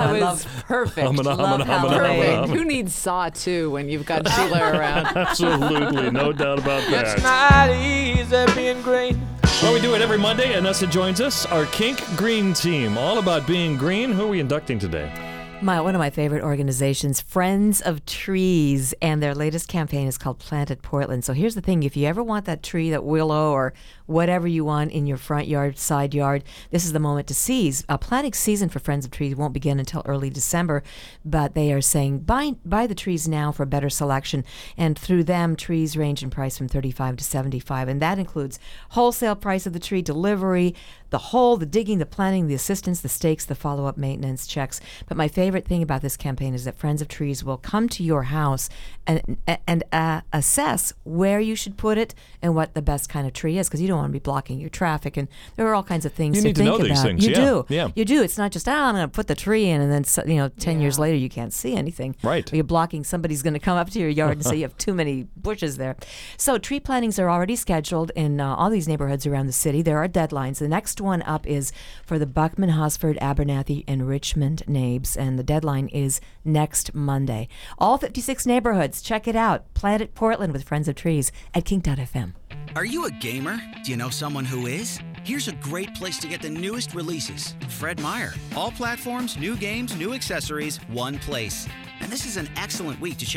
I was love perfect. Humana, Love humana, how humana, perfect. humana. Who needs Saw 2 when you've got Sheila around? Absolutely, no doubt about that. It's not easy being green. Well, we do it every Monday. Anessa joins us, our Kink Green team, all about being green. Who are we inducting today? One of my favorite organizations, Friends of Trees, and their latest campaign is called Plant at Portland. So here's the thing. If you ever want that tree, that willow, or whatever you want in your front yard, side yard, this is the moment to seize. Planting season for Friends of Trees won't begin until early December, but they are saying buy the trees now for better selection. And through them, trees range in price from $35 to $75, and that includes wholesale price of the tree, delivery, the hole, the digging, the planting, the assistance, the stakes, the follow-up maintenance checks. But my favorite thing about this campaign is that Friends of Trees will come to your house and assess where you should put it and what the best kind of tree is, because you don't want to be blocking your traffic, and there are all kinds of things You to need to think know these about. things, You yeah, do. yeah. You do. It's not just, I'm going to put the tree in, and then 10 years later you can't see anything. Right. Or you're blocking, somebody's going to come up to your yard and say you have too many bushes there. So tree plantings are already scheduled in all these neighborhoods around the city. There are deadlines. The next one up is for the Buckman, Hosford, Abernathy, and Richmond neighbs, and the deadline is next Monday. All 56 neighborhoods, check it out. Plant at Portland with Friends of Trees at kink.fm. Are you a gamer? Do you know someone who is? Here's a great place to get the newest releases. Fred Meyer. All platforms, new games, new accessories, one place. And this is an excellent week to check